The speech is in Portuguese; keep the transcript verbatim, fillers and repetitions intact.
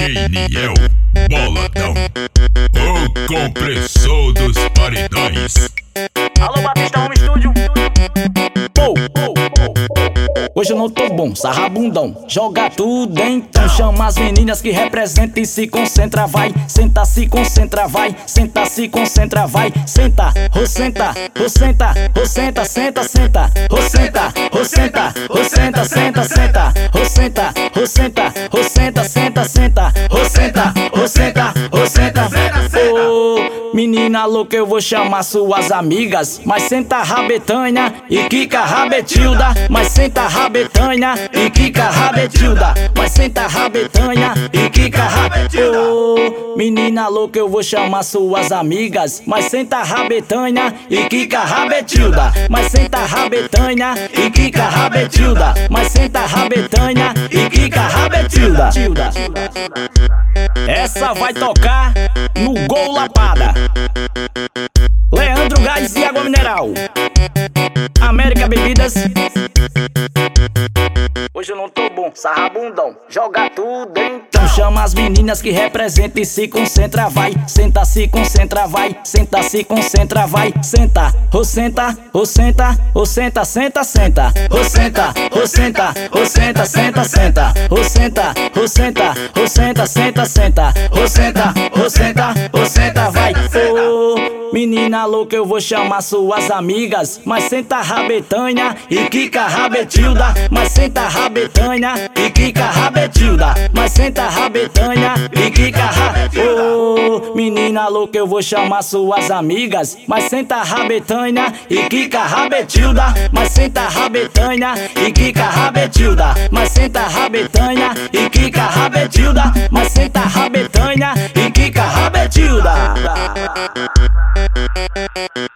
Daniel Boladão, o compressor dos paredões. Alô, Batista Home Studio. Oh, oh, oh, oh. Hoje eu não tô bom, sarrabundão. Joga tudo então. Chama as meninas que representam e se concentra, vai. Senta, se concentra, vai. Senta, se concentra, vai. Senta, ro senta, ro senta, ro senta, senta, senta. Ro senta, ro senta, ro senta, senta, senta. Ro senta, ro senta, ro senta, senta, senta. Ro senta, ro senta, ro senta. Oh, menina louca, eu vou chamar suas amigas. Mas senta rabetanha e quica rabetilda. Mas senta rabetanha e quica rabetilda. Mas senta rabetanha e quica rabetilda. Oh, menina louca, eu vou chamar suas amigas. Mas senta rabetanha e quica rabetilda. Mas senta rabetanha e quica rabetilda. Mas senta rabetanha e quica rabetilda. Essa vai tocar no Gol Lapada. Leandro Gás e Água Mineral. América Bebidas. Hoje eu não tô bom, sarrabundão. Joga tudo então. Chama as meninas que representam e se concentra, vai. Senta, se concentra, vai. Senta, se concentra, vai. Senta, ro senta, ro senta, ro senta, senta, senta. Ro senta, ro senta, ro senta, senta, senta. Ro senta, ro senta, ro senta, senta, senta. Ro senta, ro senta, ro senta, vai. Oh, menina louca, eu vou chamar suas amigas. Mas senta rabetanha e quica rabetilda. Mas senta rabetanha e quica rabetilda. Mas senta rabetanha e quica rabetilda. Oh, menina louca, eu vou chamar suas amigas. Mas senta rabetanha e quica rabetilda. Mas senta rabetanha e quica rabetilda. Mas senta rabetanha e quica rabetilda. Mas senta rabetanha e quica rabetilda.